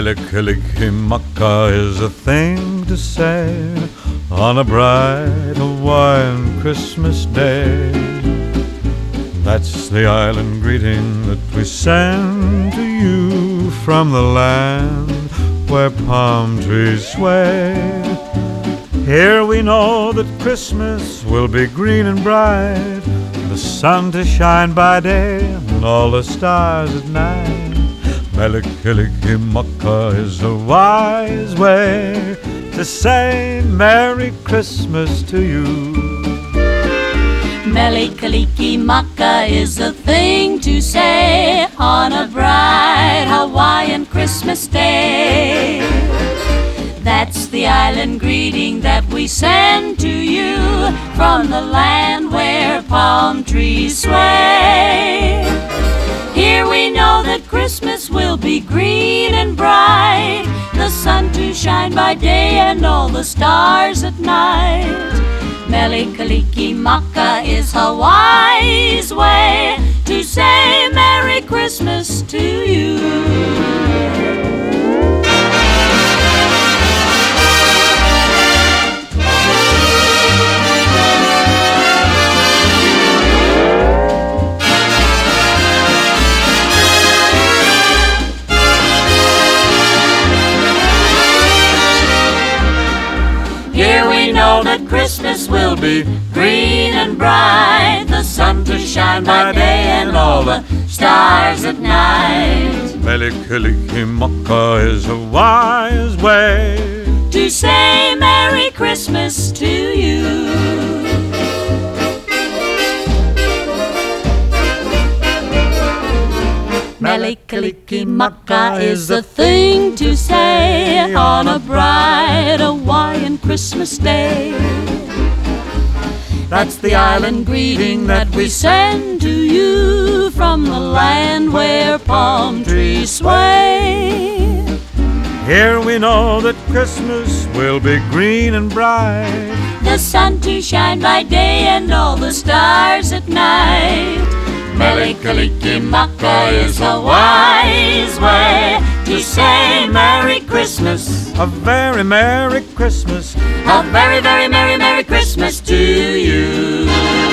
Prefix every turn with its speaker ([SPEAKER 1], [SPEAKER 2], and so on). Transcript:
[SPEAKER 1] Mele Kalikimaka is a thing to say on a bright Hawaiian Christmas day. That's the island greeting that we send to you from the land where palm trees sway. Here we know that Christmas will be green and bright, the sun to shine by day and all the stars at night. Mele Kalikimaka is a wise way to say Merry Christmas to you.
[SPEAKER 2] Mele Kalikimaka is a thing to say on a bright Hawaiian Christmas day. That's the island greeting that we send to you from the land where palm trees sway. Here we know that Christmas will be green and bright, the sun to shine by day and all the stars at night. Mele Kalikimaka is Hawaii's way to say Merry Christmas to you. Here we know that Christmas will be green and bright, the sun to shine by day and all the stars at night.
[SPEAKER 1] Mele Kalikimaka is a wise way
[SPEAKER 2] to say Merry Christmas to you. Mele Kalikimaka is a thing to say on a bright Hawaiian Christmas day. That's the island greeting that we send to you from the land where palm trees sway.
[SPEAKER 1] Here we know that Christmas will be green and bright,
[SPEAKER 2] the sun to shine by day and all the stars at night. Mele Kalikimaka is a wise way to say Merry Christmas,
[SPEAKER 1] a very Merry Christmas,
[SPEAKER 2] a very, very Merry, Merry Christmas to you.